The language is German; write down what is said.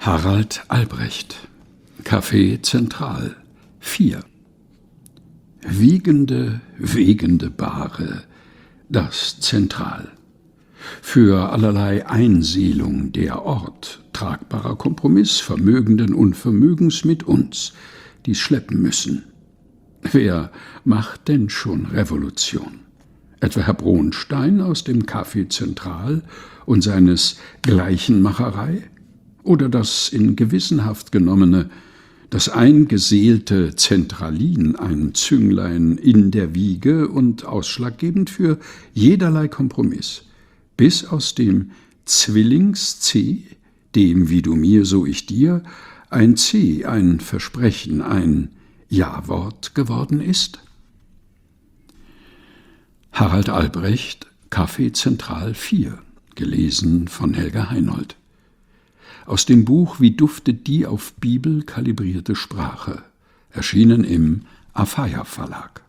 Harald Albrecht, Café Zentral 4. Wiegende, wegende Bahre, das Zentral. Für allerlei Einsiedlung der Ort, tragbarer Kompromiss vermögenden Unvermögens mit uns, die's schleppen müssen. Wer macht denn schon Revolution? Etwa Herr Bronstein aus dem Café Zentral und seines Gleichenmacherei? Oder das in Gewissenhaft genommene, das eingeseelte Zentralin, ein Zünglein in der Wiege und ausschlaggebend für jederlei Kompromiss, bis aus dem Zwillings-C, dem wie du mir, so ich dir, ein C, ein Versprechen, ein Ja-Wort geworden ist? Harald Albrecht, Café Zentral 4, gelesen von Helga Heinold. Aus dem Buch Wie duftet die auf Bibel kalibrierte Sprache, erschienen im Afeier Verlag.